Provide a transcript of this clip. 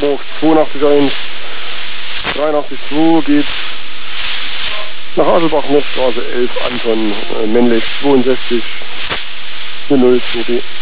Hamburg 82.1, 83.2 geht nach Aselbach, Nordstraße 11, Anton, männlich 62, 0, 2B.